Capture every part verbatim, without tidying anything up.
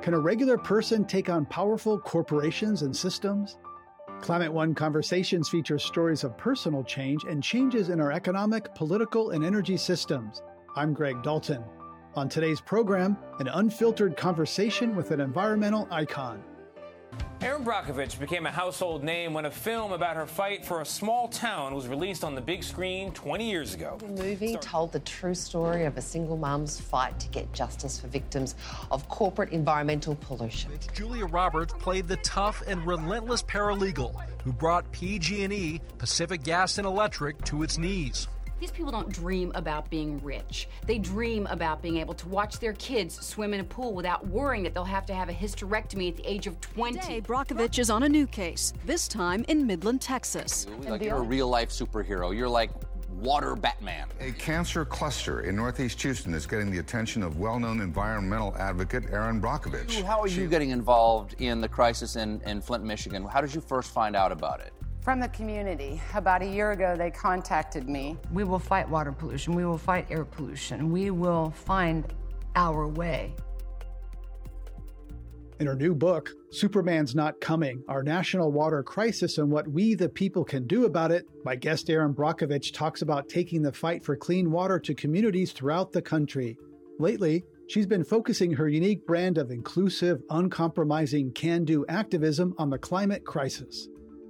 Can a regular person take on powerful corporations and systems? Climate One Conversations features stories of personal change and changes in our economic, political, and energy systems. I'm Greg Dalton. On today's program, an unfiltered conversation with an environmental icon. Erin Brockovich became a household name when a film about her fight for a small town was released on the big screen twenty years ago. The movie told the true story of a single mum's fight to get justice for victims of corporate environmental pollution. Julia Roberts played the tough and relentless paralegal who brought P G and E, Pacific Gas and Electric, to its knees. These people don't dream about being rich. They dream about being able to watch their kids swim in a pool without worrying that they'll have to have a hysterectomy at the age of twenty. Today, Brockovich is on a new case, this time in Midland, Texas. Like you're a real-life superhero. You're like water Batman. A cancer cluster in Northeast Houston is getting the attention of well-known environmental advocate Erin Brockovich. How are you getting involved in the crisis in, in Flint, Michigan? How did you first find out about it? From the community. About a year ago, they contacted me. We will fight water pollution. We will fight air pollution. We will find our way. In her new book, Superman's Not Coming, Our National Water Crisis and What We the People Can Do About It, my guest Erin Brockovich talks about taking the fight for clean water to communities throughout the country. Lately, she's been focusing her unique brand of inclusive, uncompromising, can-do activism on the climate crisis.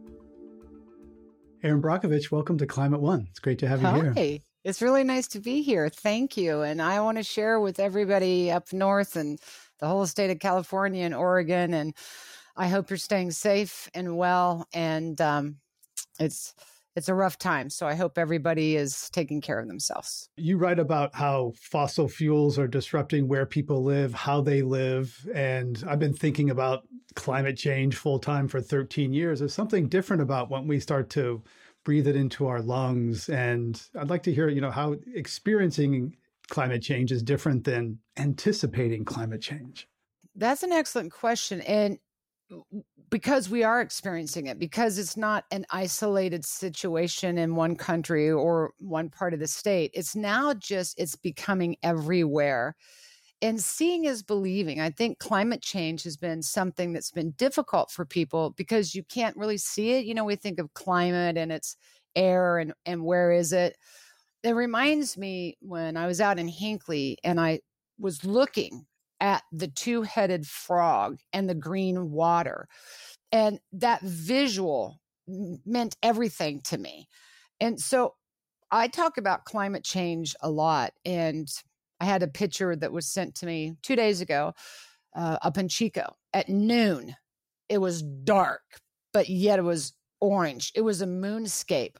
Erin Brockovich, welcome to Climate One. It's great to have you Hi. here. Hey, it's really nice to be here. Thank you. And I want to share with everybody up north and the whole state of California and Oregon. And I hope you're staying safe and well. And um, it's it's a rough time. So I hope everybody is taking care of themselves. You write about how fossil fuels are disrupting where people live, how they live. And I've been thinking about climate change full time for thirteen years. There's something different about when we start to breathe it into our lungs. And I'd like to hear, you know, how experiencing climate change is different than anticipating climate change. That's an excellent question. And because we are experiencing it, because it's not an isolated situation in one country or one part of the state, it's now just, it's becoming everywhere. And seeing is believing. I think climate change has been something that's been difficult for people because you can't really see it. You know, we think of climate and it's air and, and where is it? It reminds me when I was out in Hinckley and I was looking at the two-headed frog and the green water. And that visual meant everything to me. And so I talk about climate change a lot. And I had a picture that was sent to me two days ago uh, up in Chico at noon. It was dark, but yet it was orange. It was a moonscape.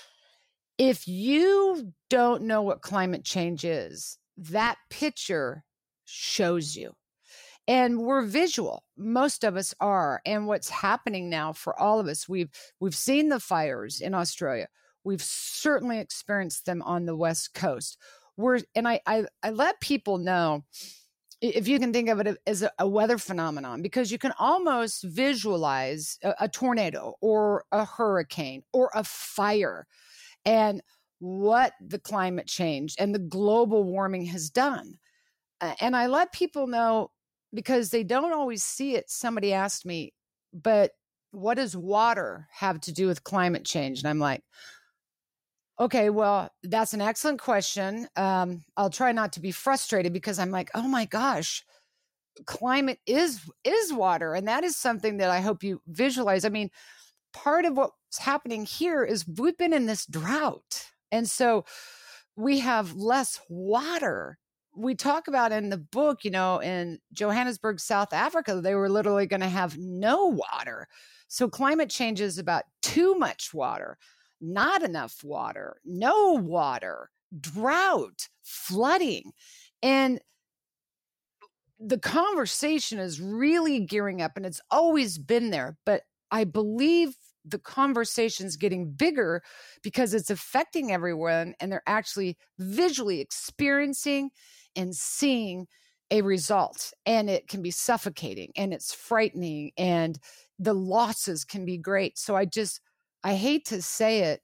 If you don't know what climate change is, that picture shows you. And we're visual. Most of us are. And what's happening now for all of us, we've we've seen the fires in Australia. We've certainly experienced them on the West Coast. We're, and I, I, I let people know, if you can think of it as a, a weather phenomenon, because you can almost visualize a, a tornado or a hurricane or a fire and what the climate change and the global warming has done. Uh, and I let people know because they don't always see it. Somebody asked me, but what does water have to do with climate change? And I'm like, okay, well, that's an excellent question. Um, I'll try not to be frustrated because I'm like, oh my gosh, climate is is water. And that is something that I hope you visualize. I mean, part of what's happening here is we've been in this drought. And so we have less water. We talk about in the book, you know, in Johannesburg, South Africa, they were literally going to have no water. So climate change is about too much water. Not enough water, no water, drought, flooding. And the conversation is really gearing up and it's always been there. But I believe the conversation's getting bigger because it's affecting everyone and they're actually visually experiencing and seeing a result. And it can be suffocating and it's frightening and the losses can be great. So I just, I hate to say it,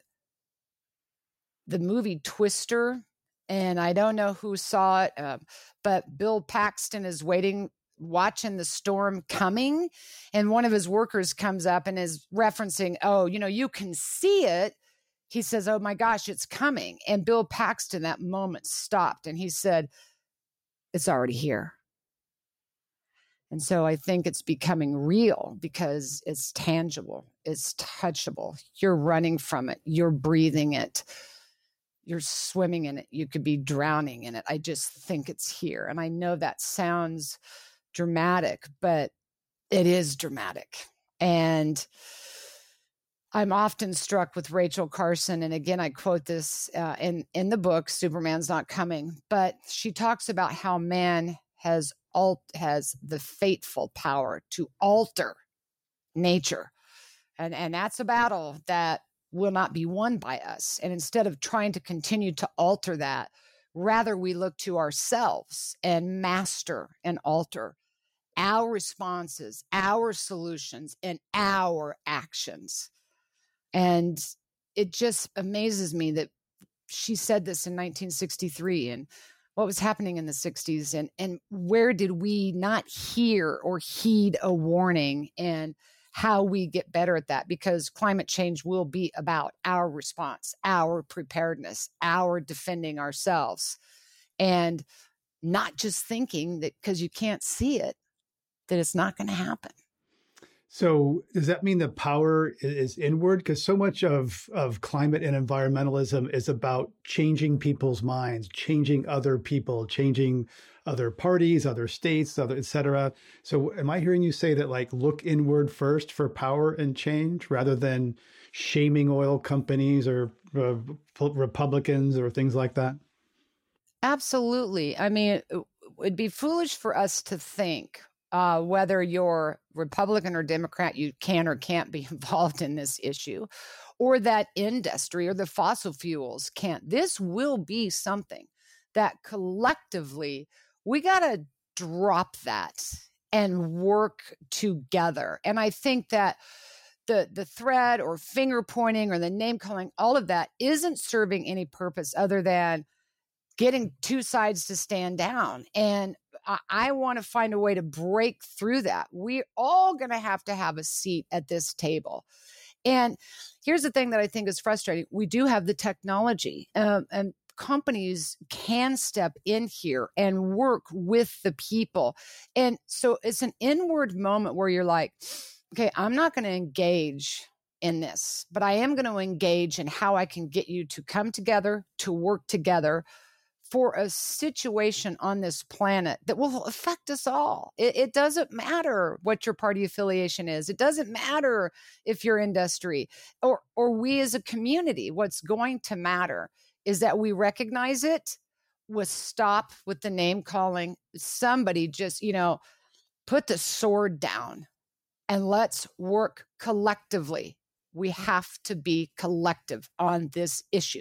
the movie Twister, and I don't know who saw it, uh, but Bill Paxton is waiting watching the storm coming, and one of his workers comes up and is referencing, oh, you know, you can see it. He says, oh my gosh, it's coming. And Bill Paxton that moment stopped and he said, it's already here. And so I think it's becoming real because it's tangible, it's touchable. You're running from it, you're breathing it, you're swimming in it, you could be drowning in it. I just think it's here. And I know that sounds dramatic, but it is dramatic. And I'm often struck with Rachel Carson. And again, I quote this uh, in, in the book, Superman's Not Coming, but she talks about how man has alt has the fateful power to alter nature. And, and that's a battle that will not be won by us. And instead of trying to continue to alter that, rather we look to ourselves and master and alter our responses, our solutions, and our actions. And it just amazes me that she said this in nineteen sixty-three, and what was happening in the sixties, and, and where did we not hear or heed a warning, and how we get better at that, because climate change will be about our response, our preparedness, our defending ourselves, and not just thinking that because you can't see it, that it's not going to happen. So does that mean the power is inward? Because so much of, of climate and environmentalism is about changing people's minds, changing other people, changing other parties, other states, other, et cetera. So am I hearing you say that, like, look inward first for power and change rather than shaming oil companies or uh, Republicans or things like that? Absolutely. I mean, it would be foolish for us to think Uh, whether you're Republican or Democrat, you can or can't be involved in this issue, or that industry or the fossil fuels can't. This will be something that collectively we got to drop that and work together. And I think that the the threat or finger pointing or the name calling, all of that isn't serving any purpose other than getting two sides to stand down. And I, I want to find a way to break through that. We're all going to have to have a seat at this table. And here's the thing that I think is frustrating. We do have the technology, um, and companies can step in here and work with the people. And so it's an inward moment where you're like, okay, I'm not going to engage in this, but I am going to engage in how I can get you to come together, to work together for a situation on this planet that will affect us all. It, it doesn't matter what your party affiliation is. It doesn't matter if your industry or, or we as a community. What's going to matter is that we recognize it, we stop with the name calling. Somebody just, you know, put the sword down and let's work collectively. We have to be collective on this issue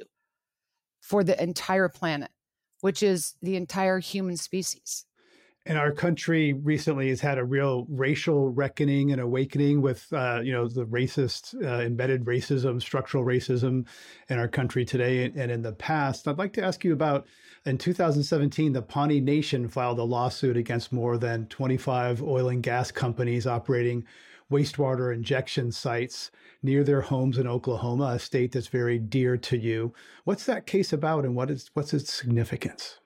for the entire planet, which is the entire human species. And our country recently has had a real racial reckoning and awakening with, uh, you know, the racist, uh, embedded racism, structural racism in our country today and in the past. I'd like to ask you about, in two thousand seventeen, the Pawnee Nation filed a lawsuit against more than twenty-five oil and gas companies operating wastewater injection sites near their homes in Oklahoma, a state that's very dear to you. What's that case about, and what is what's its significance?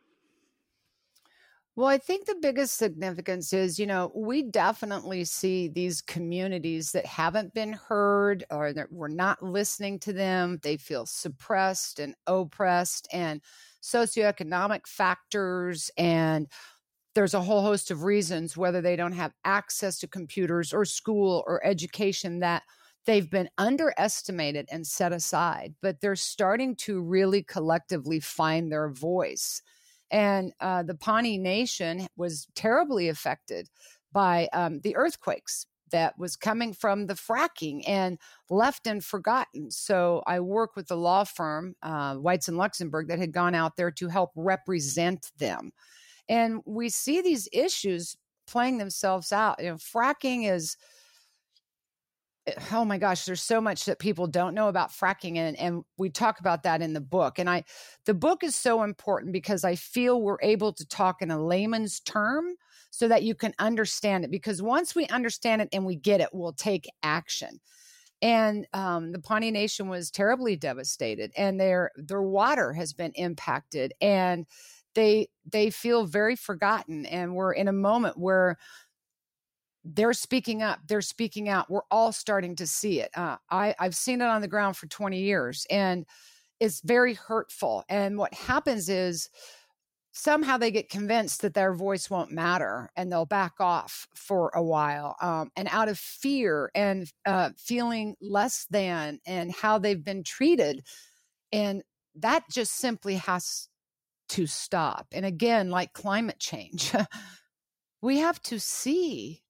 Well, I think the biggest significance is, you know, we definitely see these communities that haven't been heard or that we're not listening to them. They feel suppressed and oppressed, and socioeconomic factors, and there's a whole host of reasons, whether they don't have access to computers or school or education, that they've been underestimated and set aside, but they're starting to really collectively find their voice. And uh, the Pawnee Nation was terribly affected by um, the earthquakes that was coming from the fracking and left and forgotten. So I work with the law firm, uh, Weitz and Luxenberg, that had gone out there to help represent them. And we see these issues playing themselves out. You know, fracking is, oh my gosh, there's so much that people don't know about fracking. And, and we talk about that in the book. And I, the book is so important because I feel we're able to talk in a layman's term so that you can understand it. Because once we understand it and we get it, we'll take action. And um, the Pawnee Nation was terribly devastated, and their their water has been impacted, and they they feel very forgotten. And we're in a moment where they're speaking up, they're speaking out. We're all starting to see it. Uh, I, I've seen it on the ground for twenty years, and it's very hurtful. And what happens is somehow they get convinced that their voice won't matter, and they'll back off for a while. Um, and out of fear and uh, feeling less than and how they've been treated. And that just simply has to stop. And again, like climate change, we have to see.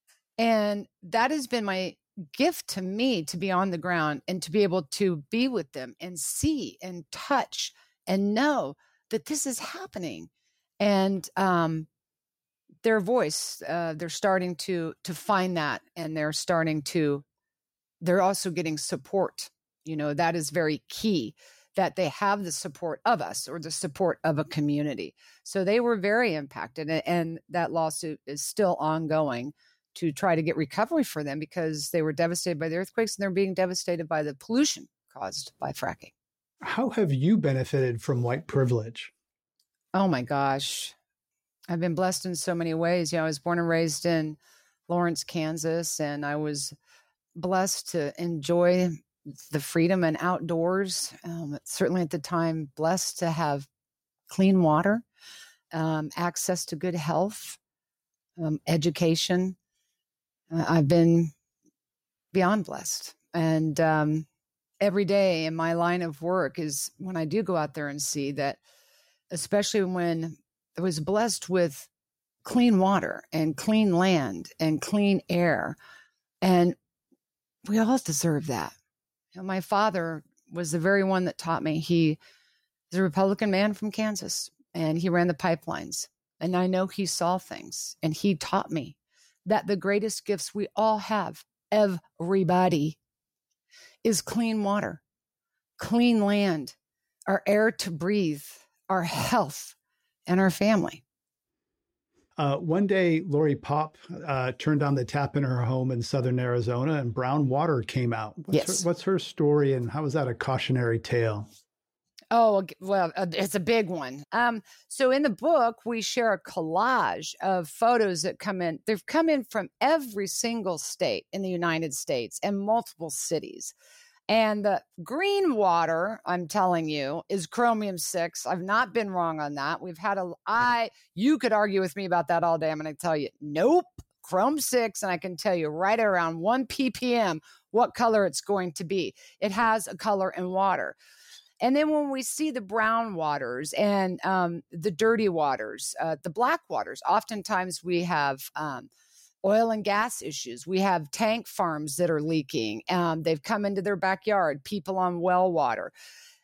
And that has been my gift to me, to be on the ground and to be able to be with them and see and touch and know that this is happening. And um, their voice, uh, they're starting to to find that, and they're starting to, they're also getting support. You know, that is very key, that they have the support of us or the support of a community. So they were very impacted, and that lawsuit is still ongoing to try to get recovery for them, because they were devastated by the earthquakes and they're being devastated by the pollution caused by fracking. How have you benefited from white privilege? Oh my gosh. I've been blessed in so many ways. You know, I was born and raised in Lawrence, Kansas, and I was blessed to enjoy the freedom and outdoors. Um, certainly at the time, blessed to have clean water, um, access to good health, um, education. Uh, I've been beyond blessed. And um, every day in my line of work is when I do go out there and see that, especially when I was blessed with clean water and clean land and clean air. And we all deserve that. You know, my father was the very one that taught me. He is a Republican man from Kansas, and he ran the pipelines. And I know he saw things, and he taught me that the greatest gifts we all have, everybody, is clean water, clean land, our air to breathe, our health, and our family. Uh, one day, Lori Popp uh, turned on the tap in her home in southern Arizona, and brown water came out. What's, yes. her, what's her story, and how is that a cautionary tale? Oh, well, it's a big one. Um, so in the book, we share a collage of photos that come in. They've come in from every single state in the United States and multiple cities. And the green water, I'm telling you, is chromium six. I've not been wrong on that. We've had a, I, you could argue with me about that all day. I'm going to tell you, nope, chrome six. And I can tell you right around one P P M what color it's going to be. It has a color in water. And then when we see the brown waters and um, the dirty waters, uh, the black waters, oftentimes we have um, oil and gas issues. We have tank farms that are leaking. Um, they've come into their backyard, people on well water.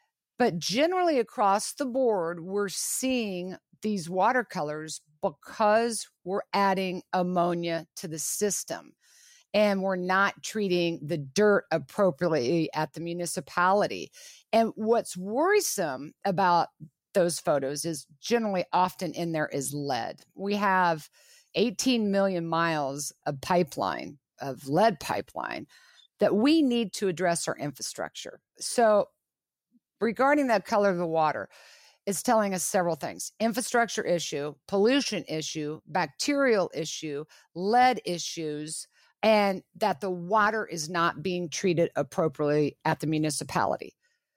But generally across the board, we're seeing these watercolors because we're adding ammonia to the system. And we're not treating the dirt appropriately at the municipality. And what's worrisome about those photos is generally often in there is lead. We have eighteen million miles of pipeline, of lead pipeline, that we need to address our infrastructure. So regarding that color of the water, it's telling us several things: infrastructure issue, pollution issue, bacterial issue, lead issues, and that the water is not being treated appropriately at the municipality.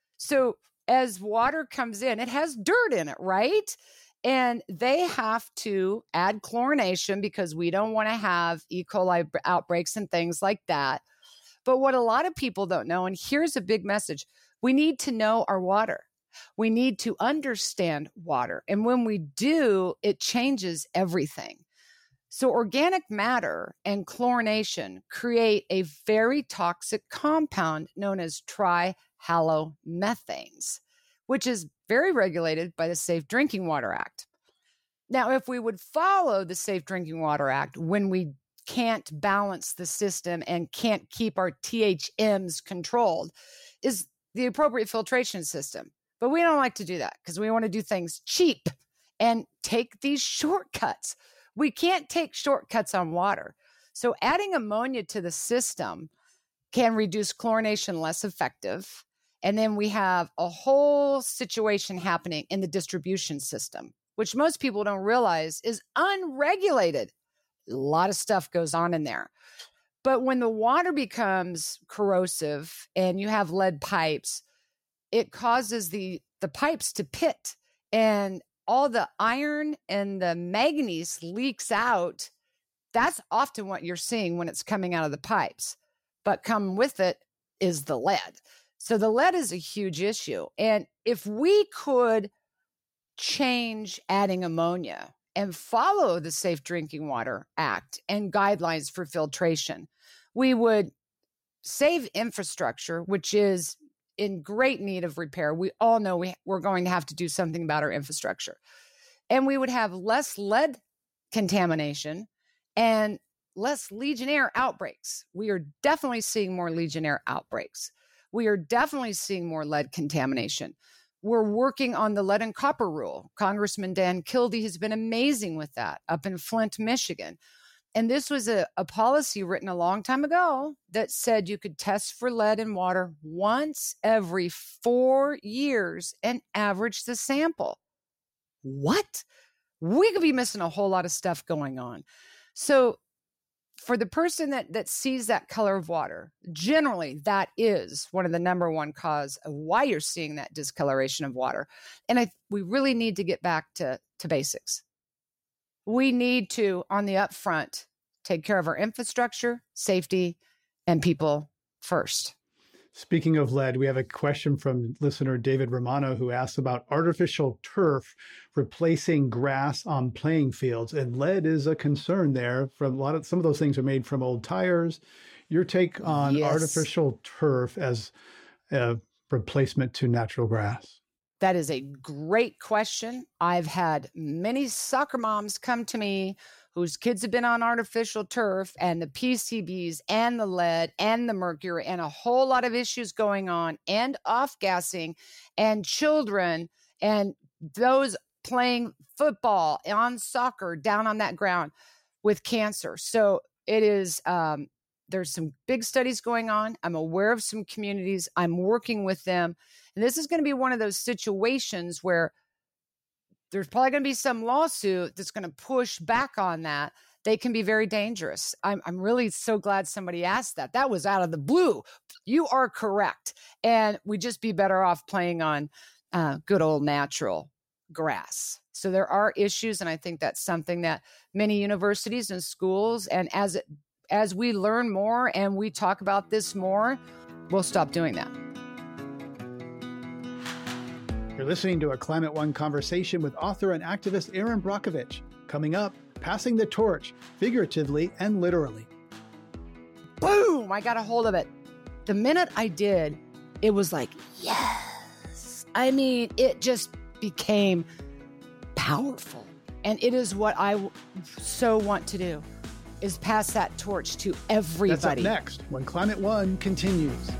So as water comes in, it has dirt in it, right? And they have to add chlorination because we don't want to have E. coli outbreaks and things like that. But what a lot of people don't know, and here's a big message, we need to know our water. We need to understand water. And when we do, it changes everything. So organic matter and chlorination create a very toxic compound known as trihalomethanes, which is very regulated by the Safe Drinking Water Act. Now, if we would follow the Safe Drinking Water Act when we can't balance the system and can't keep our T H Ms controlled, is the appropriate filtration system. But we don't like to do that because we want to do things cheap and take these shortcuts. We can't take shortcuts on water. So adding ammonia to the system can reduce chlorination less effective. And then we have a whole situation happening in the distribution system, which most people don't realize is unregulated. A lot of stuff goes on in there. But when the water becomes corrosive and you have lead pipes, it causes the, the pipes to pit, and all the iron and the manganese leaks out. That's often what you're seeing when it's coming out of the pipes. But come with it is the lead. So the lead is a huge issue. And if we could change adding ammonia and follow the Safe Drinking Water Act and guidelines for filtration, we would save infrastructure, which is in great need of repair. We all know we, we're going to have to do something about our infrastructure. And we would have less lead contamination and less Legionnaire outbreaks. We are definitely seeing more Legionnaire outbreaks. We are definitely seeing more lead contamination. We're working on the lead and copper rule. Congressman Dan Kildee has been amazing with that up in Flint, Michigan. And this was a, a policy written a long time ago that said you could test for lead in water once every four years and average the sample. What? We could be missing a whole lot of stuff going on. So for the person that, that sees that color of water, generally that is one of the number one cause of why you're seeing that discoloration of water. And I, we really need to get back to, to basics. We need to, on the upfront, take care of our infrastructure, safety, and people first. Speaking of lead, we have a question from listener David Romano who asks about artificial turf replacing grass on playing fields. And lead is a concern there. From a lot of some of those things are made from old tires. Your take on yes. artificial turf as a replacement to natural grass? That is a great question. I've had many soccer moms come to me whose kids have been on artificial turf, and the P C Bs and the lead and the mercury and a whole lot of issues going on, and off-gassing, and children and those playing football on soccer down on that ground with cancer. So it is, um, there's some big studies going on. I'm aware of some communities. I'm working with them. And this is going to be one of those situations where there's probably going to be some lawsuit that's going to push back on that. They can be very dangerous. I'm, I'm really so glad somebody asked that. That was out of the blue. You are correct. And we'd just be better off playing on uh, good old natural grass. So there are issues. And I think that's something that many universities and schools, and as it, as we learn more and we talk about this more, we'll stop doing that. You're listening to a Climate One conversation with author and activist Erin Brockovich. Coming up, passing the torch, figuratively and literally. Boom! I got a hold of it. The minute I did, it was like, yes. I mean, it just became powerful. And it is what I w- so want to do, is pass that torch to everybody. That's up next, when Climate One continues.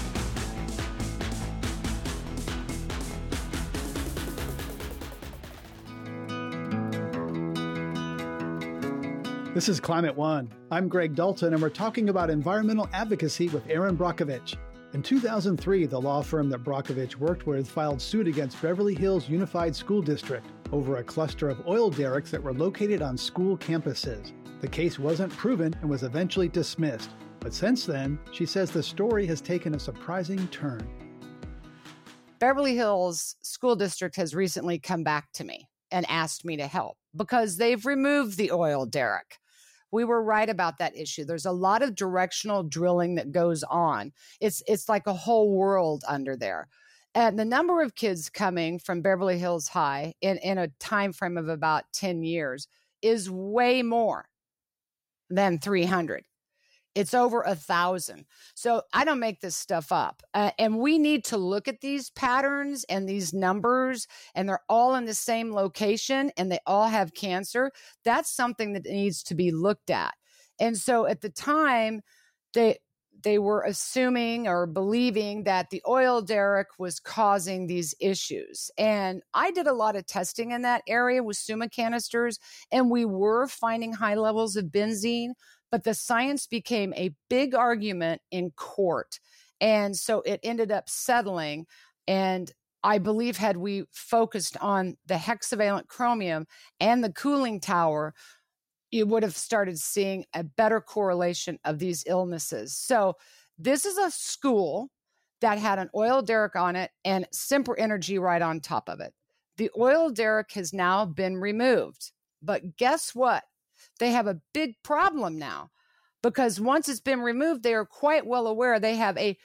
This is Climate One. I'm Greg Dalton, and we're talking about environmental advocacy with Erin Brockovich. In two thousand three, the law firm that Brockovich worked with filed suit against Beverly Hills Unified School District over a cluster of oil derricks that were located on school campuses. The case wasn't proven and was eventually dismissed. But since then, she says the story has taken a surprising turn. Beverly Hills School District has recently come back to me and asked me to help because they've removed the oil derrick. We were right about that issue. There's a lot of directional drilling that goes on. It's it's like a whole world under there. And the number of kids coming from Beverly Hills High in, in a time frame of about ten years is way more than three hundred. It's over a thousand. So I don't make this stuff up. Uh, and we need to look at these patterns and these numbers, and they're all in the same location and they all have cancer. That's something that needs to be looked at. And so at the time, they they were assuming or believing that the oil derrick was causing these issues. And I did a lot of testing in that area with Summa canisters, and we were finding high levels of benzene, but the science became a big argument in court. And so it ended up settling. And I believe had we focused on the hexavalent chromium and the cooling tower, you would have started seeing a better correlation of these illnesses. So this is a school that had an oil derrick on it and Sempra Energy right on top of it. The oil derrick has now been removed. But guess what? They have a big problem now, because once it's been removed, they are quite well aware they have a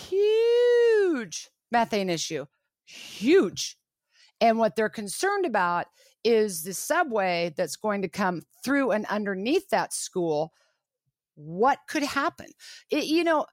huge methane issue. Huge. And what they're concerned about is the subway that's going to come through and underneath that school. What could happen? It, you know,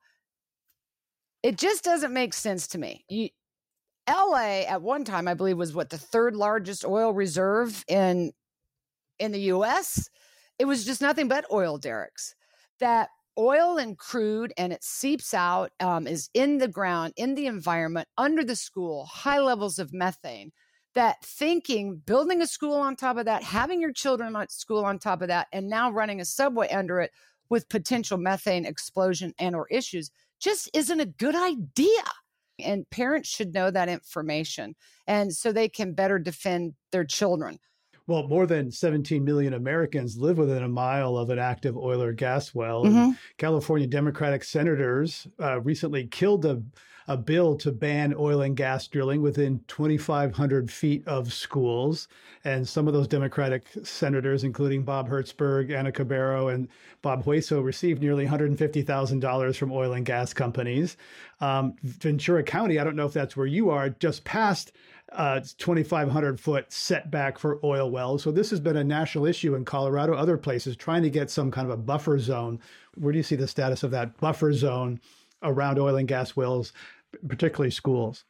it just doesn't make sense to me. You, L A at one time, I believe, was what, the third largest oil reserve in in the U S? It was just nothing but oil derricks. That oil and crude, and it seeps out, um, is in the ground, in the environment, under the school, high levels of methane. That thinking, building a school on top of that, having your children at school on top of that, and now running a subway under it with potential methane explosion and or issues just isn't a good idea. And parents should know that information, and so they can better defend their children. Well, more than seventeen million Americans live within a mile of an active oil or gas well. Mm-hmm. And California Democratic senators uh, recently killed a, a bill to ban oil and gas drilling within twenty-five hundred feet of schools. And some of those Democratic senators, including Bob Hertzberg, Ana Cabrero, and Bob Hueso, received nearly one hundred fifty thousand dollars from oil and gas companies. Um, Ventura County, I don't know if that's where you are, just passed uh, twenty-five hundred foot setback for oil wells. So this has been a national issue in Colorado, other places, trying to get some kind of a buffer zone. Where do you see the status of that buffer zone around oil and gas wells, particularly schools?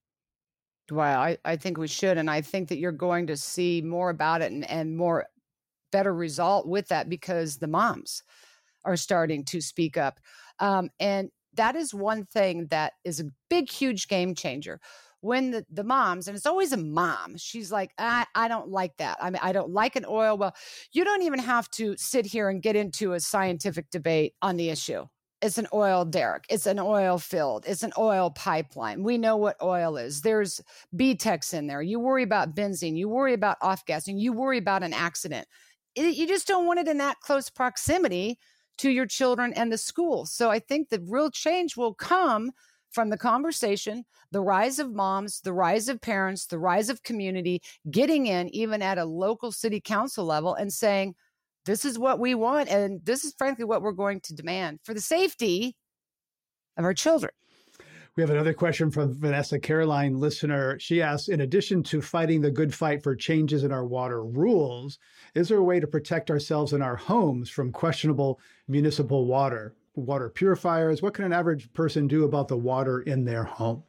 Well, I, I think we should. And I think that you're going to see more about it and, and more better result with that, because the moms are starting to speak up. Um, and that is one thing that is a big, huge game changer. When the, the moms, and it's always a mom, she's like, I, I don't like that. I mean, I don't like an oil well. You don't even have to sit here and get into a scientific debate on the issue. It's an oil derrick. It's an oil field. It's an oil pipeline. We know what oil is. There's B TEX in there. You worry about benzene. You worry about off-gassing. You worry about an accident. It, you just don't want it in that close proximity to your children and the school. So I think the real change will come from the conversation, the rise of moms, the rise of parents, the rise of community, getting in even at a local city council level and saying, this is what we want, and this is frankly what we're going to demand for the safety of our children. We have another question from Vanessa Caroline, listener. She asks, in addition to fighting the good fight for changes in our water rules, is there a way to protect ourselves in our homes from questionable municipal water? Water purifiers? What can an average person do about the water in their home?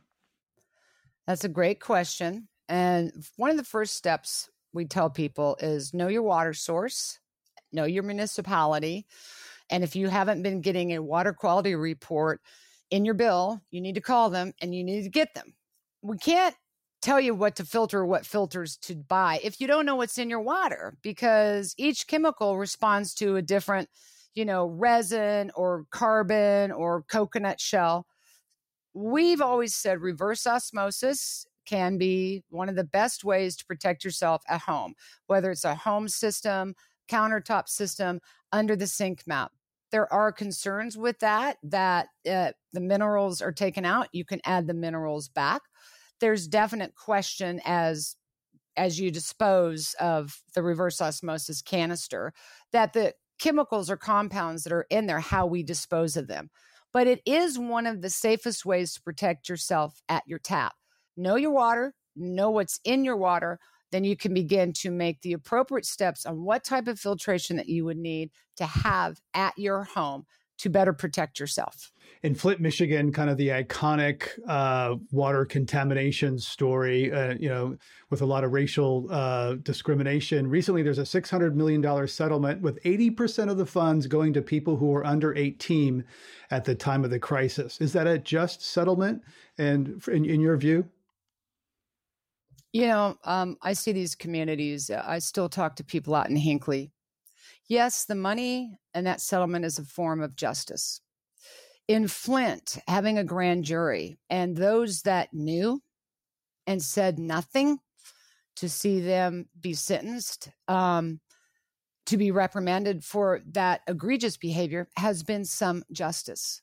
That's a great question. And one of the first steps we tell people is know your water source, know your municipality. And if you haven't been getting a water quality report in your bill, you need to call them and you need to get them. We can't tell you what to filter, what filters to buy if you don't know what's in your water, because each chemical responds to a different, you know, resin or carbon or coconut shell. We've always said reverse osmosis can be one of the best ways to protect yourself at home, whether it's a home system, countertop system, under the sink mount. There are concerns with that, that uh, the minerals are taken out. You can add the minerals back. There's definite question as, as you dispose of the reverse osmosis canister, that the chemicals or compounds that are in there, how we dispose of them. But it is one of the safest ways to protect yourself at your tap. Know your water, know what's in your water, then you can begin to make the appropriate steps on what type of filtration that you would need to have at your home to better protect yourself. In Flint, Michigan, kind of the iconic uh, water contamination story, uh, you know, with a lot of racial uh, discrimination. Recently, there's a six hundred million dollars settlement with eighty percent of the funds going to people who were under eighteen at the time of the crisis. Is that a just settlement? And in, in your view? You know, um, I see these communities. I still talk to people out in Hinckley. Yes, the money and that settlement is a form of justice. In Flint, having a grand jury and those that knew and said nothing, to see them be sentenced, um, to be reprimanded for that egregious behavior has been some justice.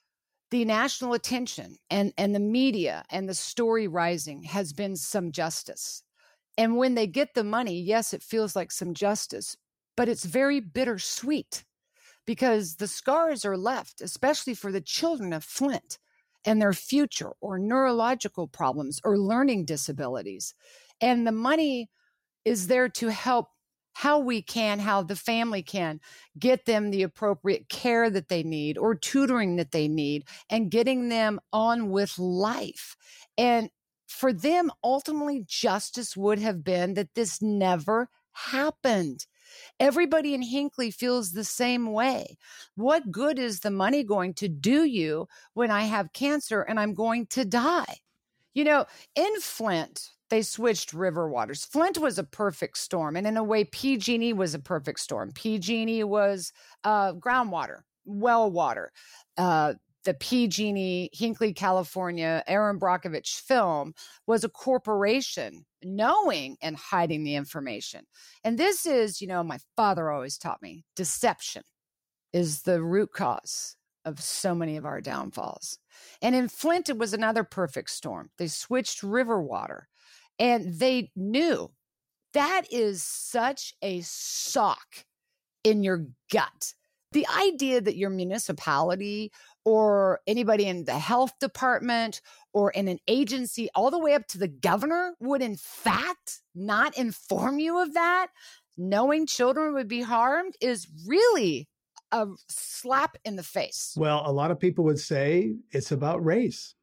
The national attention and, and the media and the story rising has been some justice. And when they get the money, yes, it feels like some justice, but it's very bittersweet. Because the scars are left, especially for the children of Flint and their future or neurological problems or learning disabilities. And the money is there to help how we can, how the family can get them the appropriate care that they need or tutoring that they need and getting them on with life. And for them, ultimately, justice would have been that this never happened. Everybody in Hinckley feels the same way. What good is the money going to do you when I have cancer and I'm going to die? You know, in Flint, they switched river waters. Flint was a perfect storm. And in a way, P G and E was a perfect storm. P G and E was uh, groundwater, well water. Uh, the P G and E, Hinckley, California, Erin Brockovich film was a corporation knowing and hiding the information. And this is, you know, my father always taught me, deception is the root cause of so many of our downfalls. And in Flint, it was another perfect storm. They switched river water and they knew that is such a sock in your gut. The idea that your municipality or anybody in the health department or in an agency, all the way up to the governor, would in fact not inform you of that, knowing children would be harmed, is really a slap in the face. Well, a lot of people would say it's about race.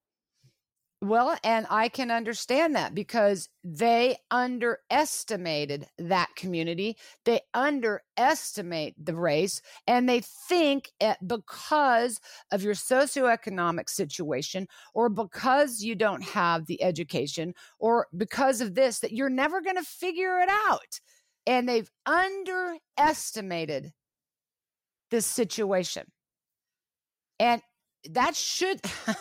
Well, and I can understand that because they underestimated that community. They underestimate the race, and they think it, because of your socioeconomic situation or because you don't have the education or because of this, that you're never going to figure it out. And they've underestimated this situation. And that should...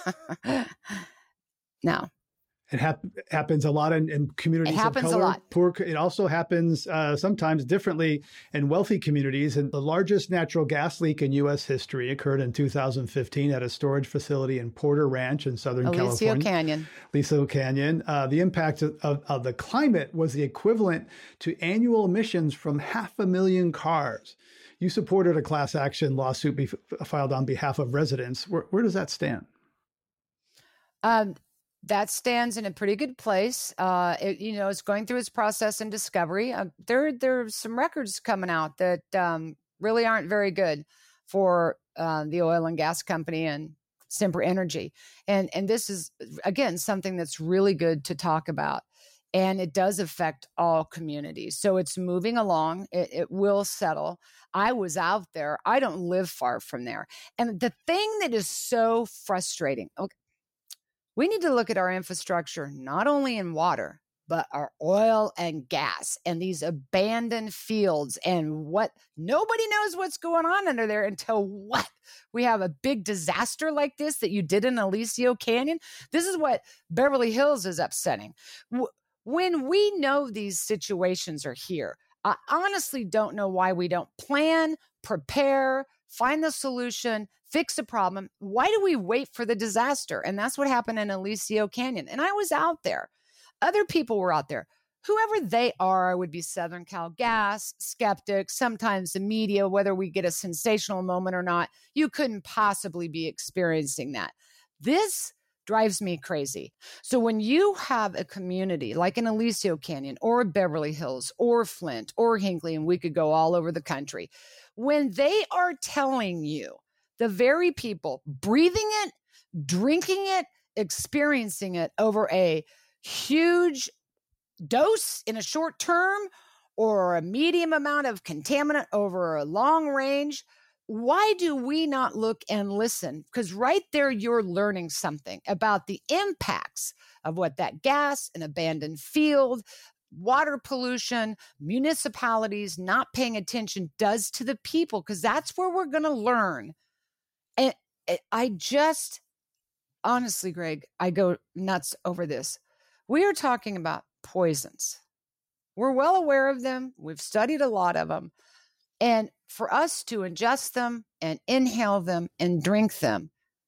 No. It hap- happens a lot in, in communities it happens of color. A lot. Poor, it also happens uh, sometimes differently in wealthy communities. And the largest natural gas leak in U S history occurred in two thousand fifteen at a storage facility in Porter Ranch in Southern Aliso California. Canyon. Aliso Canyon. Uh, the impact of, of, of the climate was the equivalent to annual emissions from half a million cars. You supported a class action lawsuit be- filed on behalf of residents. Where, where does that stand? Um. That stands in a pretty good place. Uh, it, you know, it's going through its process and discovery. Uh, there, there's some records coming out that um, really aren't very good for uh, the oil and gas company and Sempra Energy. And and this is, again, something that's really good to talk about. And it does affect all communities. So it's moving along. It, it will settle. I was out there. I don't live far from there. And the thing that is so frustrating, okay, we need to look at our infrastructure, not only in water, but our oil and gas and these abandoned fields and what nobody knows what's going on under there until what? We have a big disaster like this that you did in Aliso Canyon. This is what Beverly Hills is upsetting. When we know these situations are here, I honestly don't know why we don't plan, prepare, find the solution, fix the problem. Why do we wait for the disaster? And that's what happened in Aliso Canyon. And I was out there. Other people were out there. Whoever they are, would be Southern Cal Gas, skeptics, sometimes the media, whether we get a sensational moment or not. You couldn't possibly be experiencing that. This drives me crazy. So when you have a community like in Aliso Canyon or Beverly Hills or Flint or Hinckley, and we could go all over the country, when they are telling you the very people breathing it, drinking it, experiencing it over a huge dose in a short term or a medium amount of contaminant over a long range. Why do we not look and listen? Because right there, you're learning something about the impacts of what that gas, an abandoned field, water pollution, municipalities not paying attention does to the people, because that's where we're going to learn. And I just, honestly, Greg, I go nuts over this. We are talking about poisons. We're well aware of them. We've studied a lot of them. And for us to ingest them and inhale them and drink them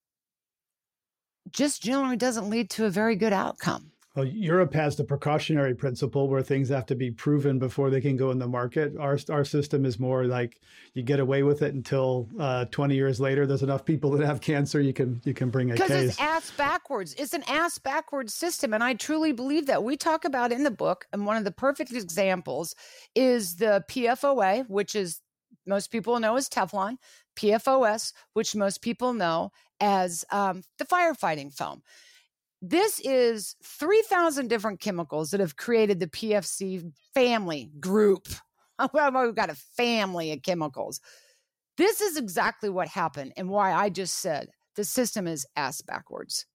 just generally doesn't lead to a very good outcome. Well, Europe has the precautionary principle where things have to be proven before they can go in the market. Our our system is more like you get away with it until uh, twenty years later. There's enough people that have cancer, you can you can bring a case. Because it's ass backwards. It's an ass backwards system, and I truly believe that. We talk about in the book, and one of the perfect examples is the P F O A, which is most people know as Teflon, P F O S, which most people know as um, the firefighting foam. This is three thousand different chemicals that have created the P F C family group. We've got a family of chemicals. This is exactly what happened and why I just said the system is ass backwards.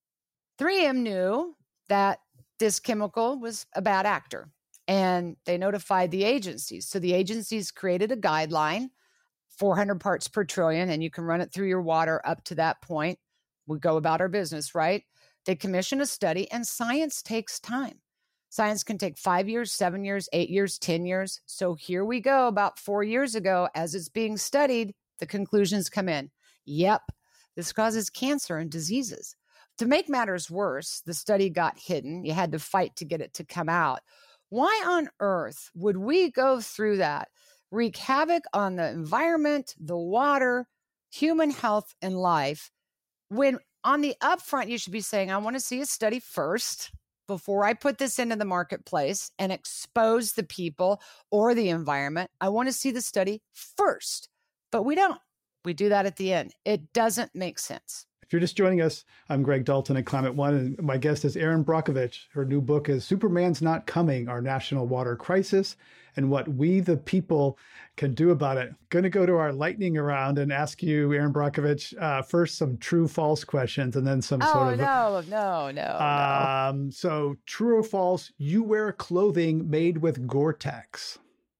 three M knew that this chemical was a bad actor, and they notified the agencies. So the agencies created a guideline, four hundred parts per trillion, and you can run it through your water up to that point. We go about our business, right? They commission a study, and science takes time. Science can take five years, seven years, eight years, ten years. So here we go. About four years ago, as it's being studied, the conclusions come in. Yep, this causes cancer and diseases. To make matters worse, the study got hidden. You had to fight to get it to come out. Why on earth would we go through that, wreak havoc on the environment, the water, human health, and life, when on the upfront, you should be saying, I want to see a study first before I put this into the marketplace and expose the people or the environment. I want to see the study first, but we don't. We do that at the end. It doesn't make sense. If you're just joining us, I'm Greg Dalton at Climate One, and my guest is Erin Brockovich. Her new book is Superman's Not Coming, Our National Water Crisis and What We the People Can Do About It. Going to go to our lightning round and ask you, Erin Brockovich, uh, first some true-false questions and then some oh, sort of... Oh, no, no, no, um, no. So true or false, you wear clothing made with Gore-Tex.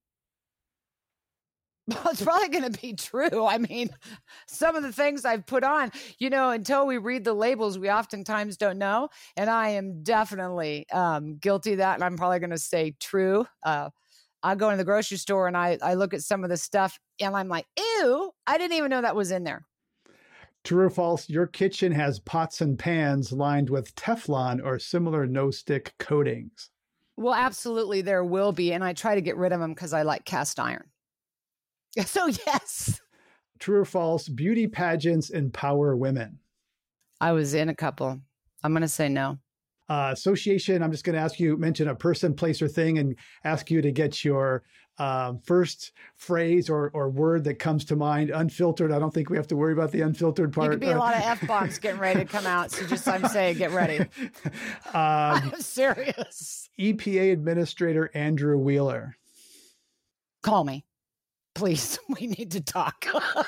Well, it's probably going to be true. I mean, some of the things I've put on, you know, until we read the labels, we oftentimes don't know. And I am definitely um, guilty of that. And I'm probably going to say true. Uh, I go into the grocery store and I, I look at some of the stuff and I'm like, ew, I didn't even know that was in there. True or false, your kitchen has pots and pans lined with Teflon or similar no-stick coatings. Well, absolutely there will be. And I try to get rid of them because I like cast iron. So, yes. True or false, beauty pageants empower women? I was in a couple. I'm going to say no. Uh, association, I'm just going to ask you, mention a person, place, or thing, and ask you to get your um, first phrase or, or word that comes to mind, unfiltered. I don't think we have to worry about the unfiltered part. There could be a lot of F-bombs getting ready to come out. So just, I'm saying, get ready. um, I'm serious. E P A Administrator Andrew Wheeler. Call me. Please, we need to talk.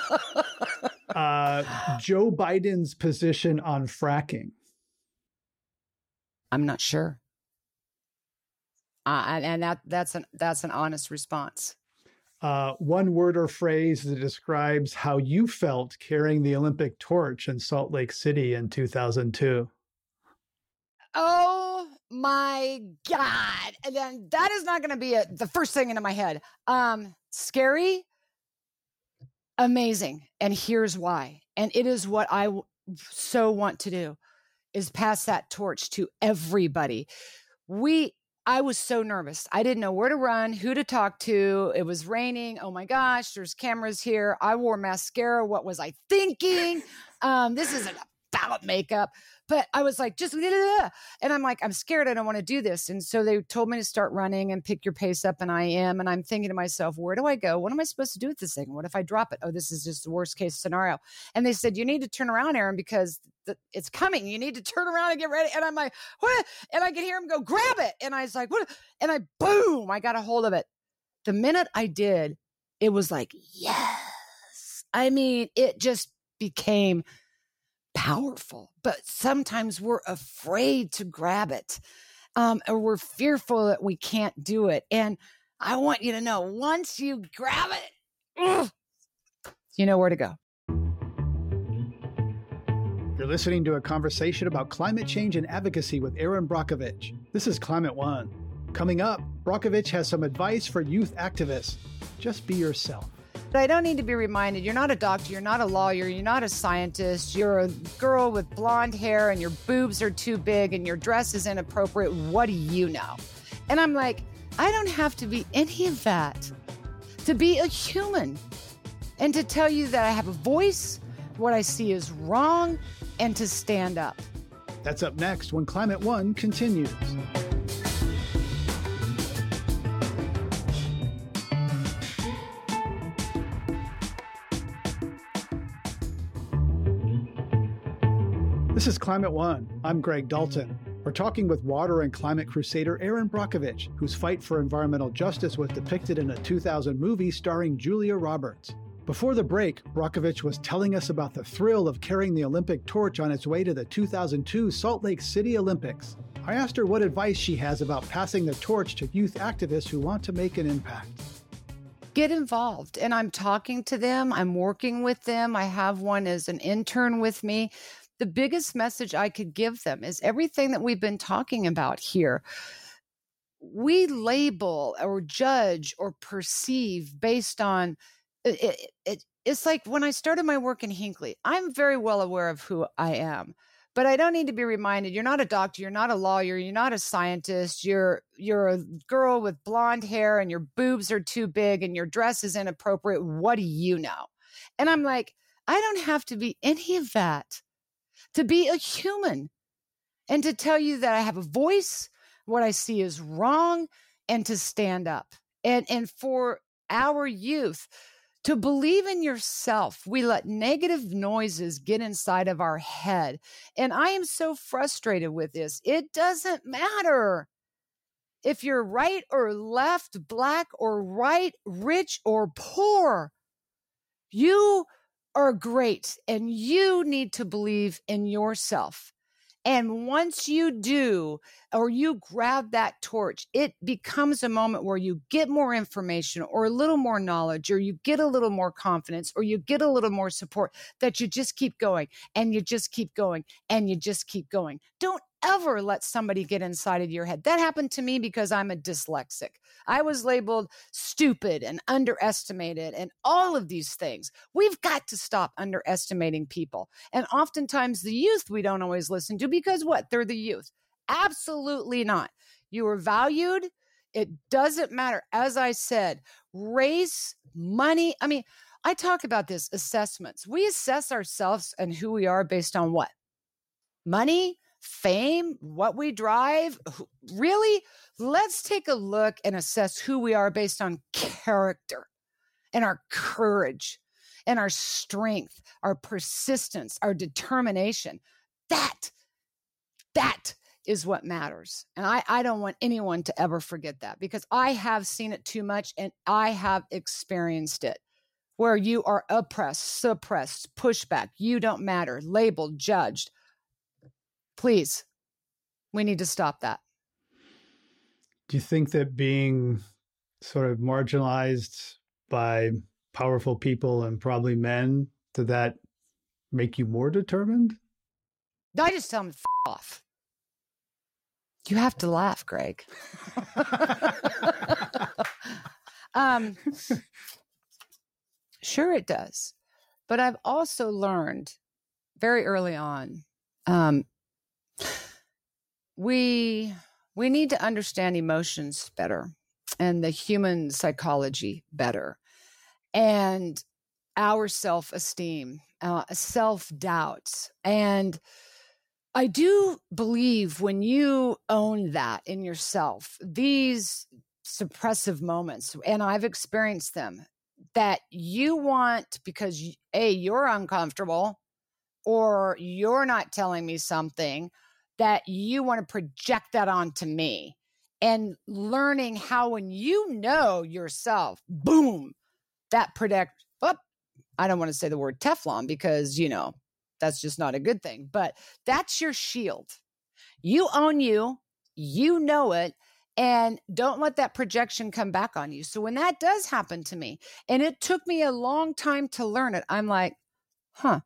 uh, Joe Biden's position on fracking. I'm not sure. Uh, and and that that's an that's an honest response. Uh, one word or phrase that describes how you felt carrying the Olympic torch in Salt Lake City in two thousand two. Oh my God. And then that is not going to be a, the first thing into my head. Um, scary, amazing. And here's why. And it is what I w- so want to do is pass that torch to everybody. We, I was so nervous. I didn't know where to run, who to talk to. It was raining. Oh my gosh, there's cameras here. I wore mascara. What was I thinking? Um, this is a ballot makeup. But I was like, just, and I'm like, I'm scared. I don't want to do this. And so they told me to start running and pick your pace up. And I am. And I'm thinking to myself, where do I go? What am I supposed to do with this thing? What if I drop it? Oh, this is just the worst case scenario. And they said, you need to turn around, Erin, because the, it's coming. You need to turn around and get ready. And I'm like, what? And I can hear him go, grab it. And I was like, what? And I, boom, I got a hold of it. The minute I did, it was like, yes. I mean, it just became powerful, but sometimes we're afraid to grab it, um, or we're fearful that we can't do it. And I want you to know, once you grab it, ugh, you know where to go. You're listening to a conversation about climate change and advocacy with Erin Brockovich. This is Climate One. Coming up, Brockovich has some advice for youth activists. Just be yourself. I don't need to be reminded, you're not a doctor, you're not a lawyer, you're not a scientist, you're a girl with blonde hair and your boobs are too big and your dress is inappropriate. What do you know? And I'm like, I don't have to be any of that to be a human and to tell you that I have a voice, what I see is wrong, and to stand up. That's up next when Climate One continues. This is Climate One. I'm Greg Dalton. We're talking with water and climate crusader Erin Brockovich, whose fight for environmental justice was depicted in a two thousand movie starring Julia Roberts. Before the break, Brockovich was telling us about the thrill of carrying the Olympic torch on its way to the two thousand two Salt Lake City Olympics. I asked her what advice she has about passing the torch to youth activists who want to make an impact. Get involved. And I'm talking to them. I'm working with them. I have one as an intern with me. The biggest message I could give them is everything that we've been talking about here. We label or judge or perceive based on, it, it, it, it's like when I started my work in Hinckley, I'm very well aware of who I am, but I don't need to be reminded, you're not a doctor, you're not a lawyer, you're not a scientist, you're, you're a girl with blonde hair and your boobs are too big and your dress is inappropriate. What do you know? And I'm like, I don't have to be any of that to be a human and to tell you that I have a voice, what I see is wrong, and to stand up. And, and for our youth to believe in yourself, we let negative noises get inside of our head. And I am so frustrated with this. It doesn't matter if you're right or left, black or white, rich or poor. You are great, and you need to believe in yourself. And once you do, or you grab that torch, it becomes a moment where you get more information or a little more knowledge, or you get a little more confidence, or you get a little more support, that you just keep going and you just keep going and you just keep going. Don't ever let somebody get inside of your head. That happened to me because I'm a dyslexic. I was labeled stupid and underestimated and all of these things. We've got to stop underestimating people. And oftentimes the youth we don't always listen to because what? They're the youth. Absolutely not. You are valued. It doesn't matter. As I said, race, money. I mean, I talk about this assessments. We assess ourselves and who we are based on what? Money, fame, what we drive. Really? Let's take a look and assess who we are based on character and our courage and our strength, our persistence, our determination. That, that is what matters. And I, I don't want anyone to ever forget that, because I have seen it too much and I have experienced it, where you are oppressed, suppressed, pushed back, you don't matter, labeled, judged. Please, we need to stop that. Do you think that being sort of marginalized by powerful people and probably men, did that make you more determined? I just tell them, F off. You have to laugh, Greg. um, sure it does. But I've also learned very early on, um, we we need to understand emotions better and the human psychology better, and our self-esteem uh, self-doubt. And I do believe when you own that in yourself, these suppressive moments, and I've experienced them, that you want, because A, you're uncomfortable, or you're not telling me something, that you want to project that onto me. And learning how, when you know yourself, boom, that protect, oh, I don't want to say the word Teflon because, you know, that's just not a good thing, but that's your shield. You own you, you know it, and don't let that projection come back on you. So when that does happen to me, and it took me a long time to learn it, I'm like, huh,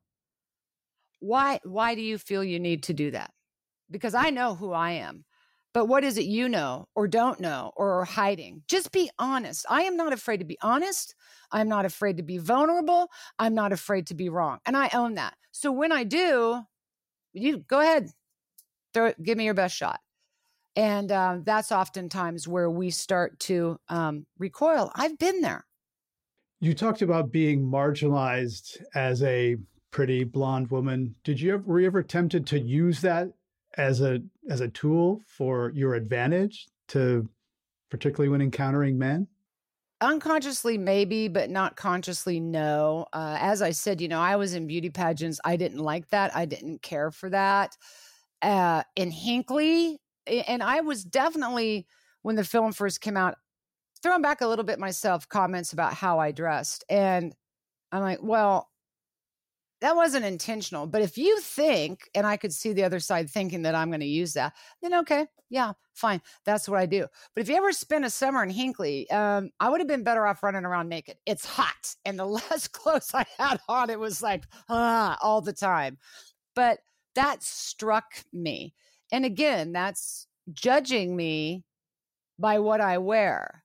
why, why do you feel you need to do that? Because I know who I am. But what is it you know or don't know or are hiding? Just be honest. I am not afraid to be honest. I'm not afraid to be vulnerable. I'm not afraid to be wrong. And I own that. So when I do, you go ahead, throw it, give me your best shot. And uh, that's oftentimes where we start to um, recoil. I've been there. You talked about being marginalized as a pretty blonde woman. Did you ever, were you ever tempted to use that as a as a tool for your advantage, to particularly when encountering men? Unconsciously, maybe, but not consciously, no. Uh, as I said, you know, I was in beauty pageants. I didn't like that. I didn't care for that. Uh, in Hinckley, and I was definitely, when the film first came out, throwing back a little bit myself, comments about how I dressed. And I'm like, well, that wasn't intentional. But if you think, and I could see the other side thinking that I'm going to use that, then okay, yeah, fine. That's what I do. But if you ever spent a summer in Hinckley, um, I would have been better off running around naked. It's hot. And the less clothes I had on, it was like, ah, all the time. But that struck me. And again, that's judging me by what I wear.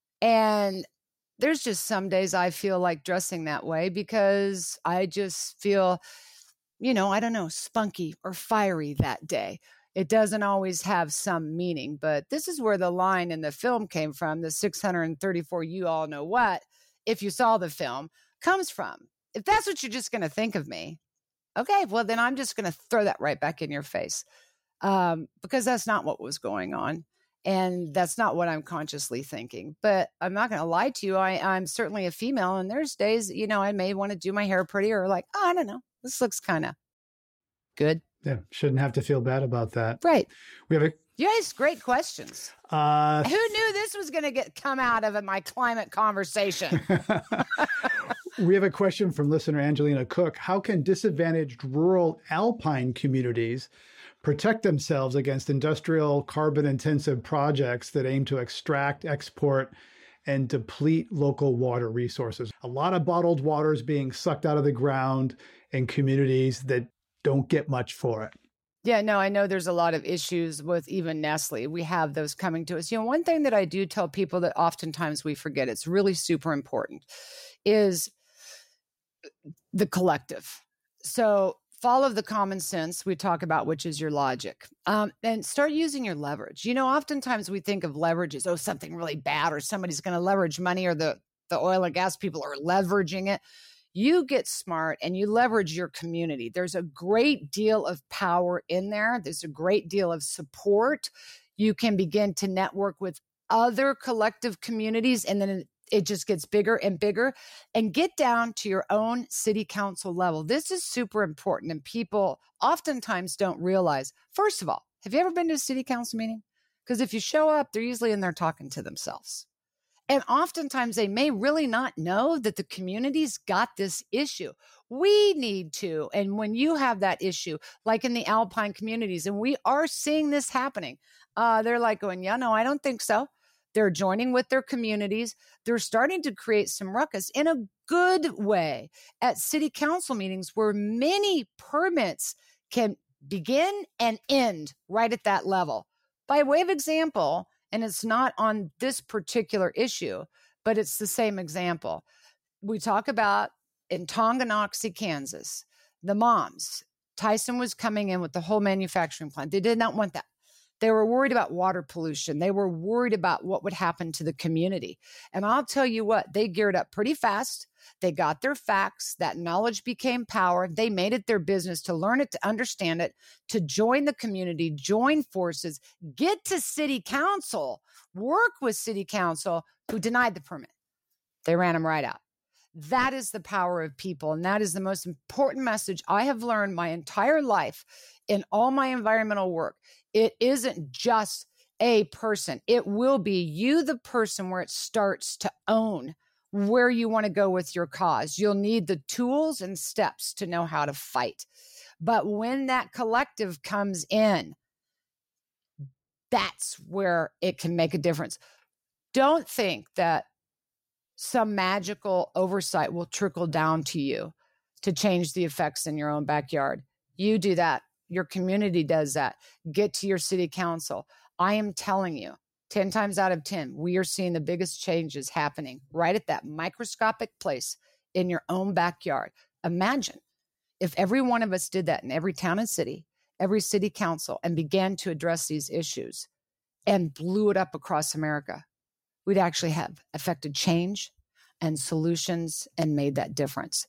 And there's just some days I feel like dressing that way because I just feel, you know, I don't know, spunky or fiery that day. It doesn't always have some meaning, but this is where the line in the film came from. The six hundred thirty-four, you all know what, if you saw the film, comes from. If that's what you're just going to think of me, okay, well, then I'm just going to throw that right back in your face um, because that's not what was going on. And that's not what I'm consciously thinking. But I'm not going to lie to you. I, I'm certainly a female. And there's days, you know, I may want to do my hair prettier or like, oh, I don't know. This looks kind of good. Yeah. Shouldn't have to feel bad about that. Right. We have a... Yes, great questions. Uh, Who knew this was going to get come out of my climate conversation? We have a question from listener Angelina Cook. How can disadvantaged rural alpine communities protect themselves against industrial carbon-intensive projects that aim to extract, export, and deplete local water resources? A lot of bottled water is being sucked out of the ground in communities that don't get much for it. Yeah, no, I know there's a lot of issues with even Nestle. We have those coming to us. You know, one thing that I do tell people that oftentimes we forget, it's really super important, is the collective. So follow the common sense we talk about, which is your logic, um, and start using your leverage. You know, oftentimes we think of leverage as, oh, something really bad or somebody's going to leverage money or the, the oil and gas people are leveraging it. You get smart and you leverage your community. There's a great deal of power in there. There's a great deal of support. You can begin to network with other collective communities, and then it just gets bigger and bigger, and get down to your own city council level. This is super important, and people oftentimes don't realize. First of all, have you ever been to a city council meeting? Because if you show up, they're usually in there talking to themselves. And oftentimes they may really not know that the community's got this issue. We need to. And when you have that issue, like in the Alpine communities, and we are seeing this happening, uh, they're like going, yeah, no, I don't think so. They're joining with their communities. They're starting to create some ruckus in a good way at city council meetings where many permits can begin and end right at that level. By way of example, and it's not on this particular issue, but it's the same example. We talk about in Tonganoxie, Kansas, the moms. Tyson was coming in with the whole manufacturing plant. They did not want that. They were worried about water pollution. They were worried about what would happen to the community. And I'll tell you what, they geared up pretty fast. They got their facts. That knowledge became power. They made it their business to learn it, to understand it, to join the community, join forces, get to city council, work with city council who denied the permit. They ran them right out. That is the power of people. And that is the most important message I have learned my entire life in all my environmental work. It isn't just a person. It will be you, the person, where it starts to own where you want to go with your cause. You'll need the tools and steps to know how to fight. But when that collective comes in, that's where it can make a difference. Don't think that some magical oversight will trickle down to you to change the effects in your own backyard. You do that. Your community does that. Get to your city council. I am telling you, ten times out of ten, we are seeing the biggest changes happening right at that microscopic place in your own backyard. Imagine if every one of us did that in every town and city, every city council, and began to address these issues and blew it up across America. We'd actually have affected change and solutions and made that difference.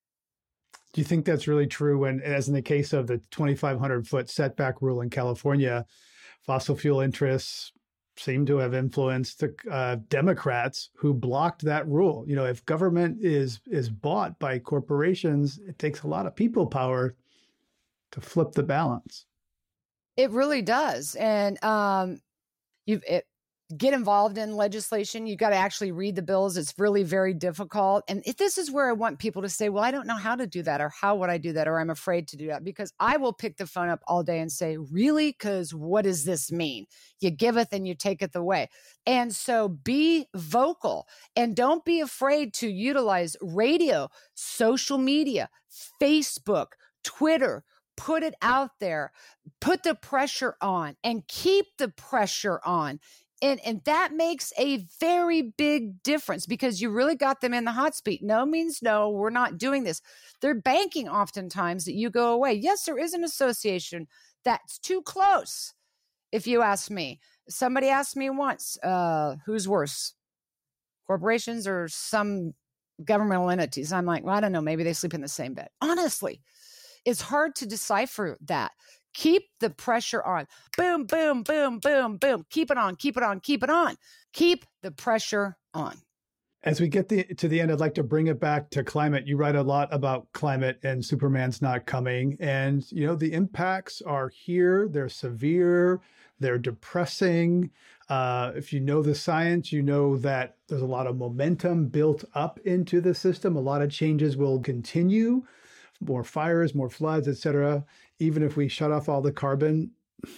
Do you think that's really true when, as in the case of the twenty-five hundred foot setback rule in California, fossil fuel interests seem to have influenced the uh, Democrats who blocked that rule? You know, if government is is bought by corporations, it takes a lot of people power to flip the balance. It really does. And um, you get involved in legislation. You got to actually read the bills. It's really very difficult. And if this is where I want people to say, well, I don't know how to do that, or how would I do that, or I'm afraid to do that, because I will pick the phone up all day and say, really? Because what does this mean? You giveth and you taketh away. And so be vocal, and don't be afraid to utilize radio, social media, Facebook, Twitter. Put it out there, put the pressure on, and keep the pressure on. And, and that makes a very big difference, because you really got them in the hot seat. No means no, we're not doing this. They're banking oftentimes that you go away. Yes, there is an association that's too close, if you ask me. Somebody asked me once, uh, who's worse, corporations or some governmental entities? I'm like, well, I don't know. Maybe they sleep in the same bed. Honestly, it's hard to decipher that. Keep the pressure on. Boom, boom, boom, boom, boom. Keep it on, keep it on, keep it on. Keep the pressure on. As we get the, to the end, I'd like to bring it back to climate. You write a lot about climate and Superman's not coming. And, you know, the impacts are here. They're severe. They're depressing. Uh, if you know the science, you know that there's a lot of momentum built up into the system. A lot of changes will continue. More fires, more floods, et cetera. Even if we shut off all the carbon,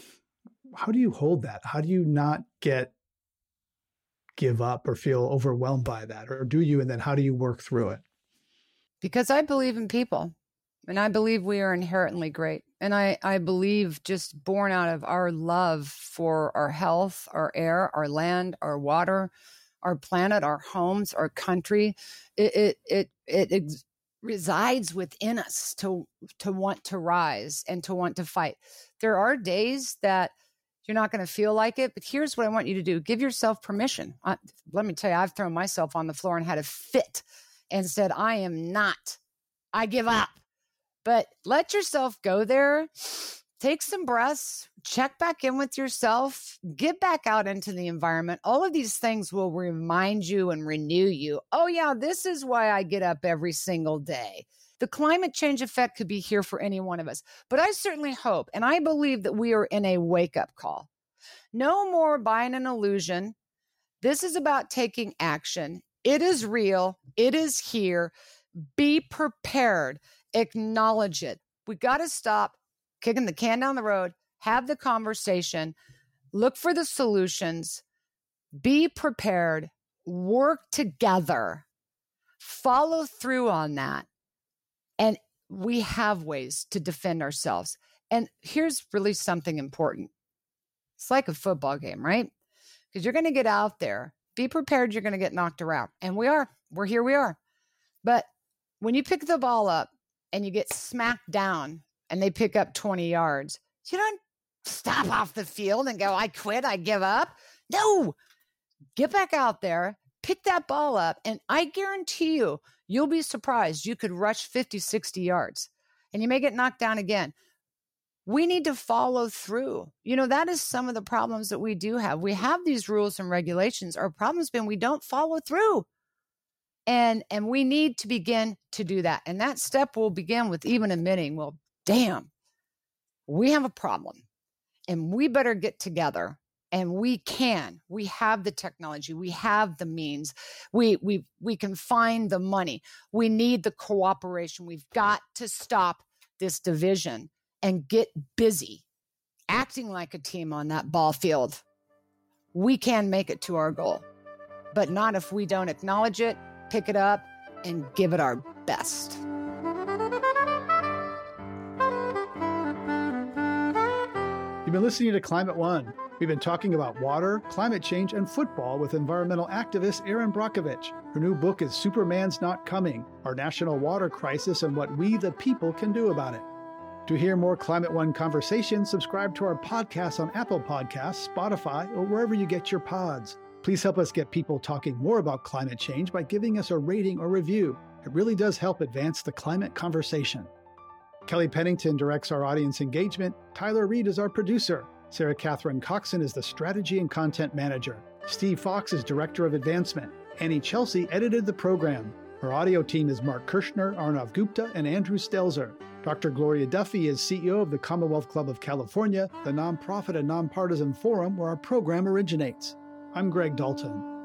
how do you hold that? How do you not get, give up or feel overwhelmed by that? Or do you? And then how do you work through it? Because I believe in people, and I believe we are inherently great. And I, I believe, just born out of our love for our health, our air, our land, our water, our planet, our homes, our country, it, it, it, it, it resides within us to to want to rise and to want to fight. There are days that you're not going to feel like it, but here's what I want you to do. Give yourself permission. I, let me tell you, I've thrown myself on the floor and had a fit and said, I am not, I give up. But let yourself go there. Take some breaths, check back in with yourself, get back out into the environment. All of these things will remind you and renew you. Oh yeah, this is why I get up every single day. The climate change effect could be here for any one of us. But I certainly hope, and I believe, that we are in a wake-up call. No more buying an illusion. This is about taking action. It is real. It is here. Be prepared. Acknowledge it. We got to stop kicking the can down the road, have the conversation, look for the solutions, be prepared, work together, follow through on that. And we have ways to defend ourselves. And here's really something important. It's like a football game, right? Because you're going to get out there, be prepared, you're going to get knocked around. And we are, we're here, we are. But when you pick the ball up and you get smacked down, and they pick up twenty yards, you don't stop off the field and go, I quit, I give up. No, get back out there, pick that ball up, and I guarantee you, you'll be surprised. You could rush fifty, sixty yards, and you may get knocked down again. We need to follow through. You know, that is some of the problems that we do have. We have these rules and regulations. Our problem's been we don't follow through. And, and we need to begin to do that. And that step will begin with even admitting, well, damn, we have a problem and we better get together. And we can, we have the technology, we have the means, we, we, we can find the money. We need the cooperation. We've got to stop this division and get busy acting like a team on that ball field. We can make it to our goal, but not if we don't acknowledge it, pick it up, and give it our best. You've been listening to Climate One. We've been talking about water, climate change, and football with environmental activist Erin Brockovich. Her new book is Superman's Not Coming, Our National Water Crisis and What We the People Can Do About It. To hear more Climate One conversations, subscribe to our podcast on Apple Podcasts, Spotify, or wherever you get your pods. Please help us get people talking more about climate change by giving us a rating or review. It really does help advance the climate conversation. Kelly Pennington directs our audience engagement. Tyler Reed is our producer. Sarah Catherine Coxon is the strategy and content manager. Steve Fox is director of advancement. Annie Chelsea edited the program. Our audio team is Mark Kirshner, Arnav Gupta, and Andrew Stelzer. Doctor Gloria Duffy is C E O of the Commonwealth Club of California, the nonprofit and nonpartisan forum where our program originates. I'm Greg Dalton.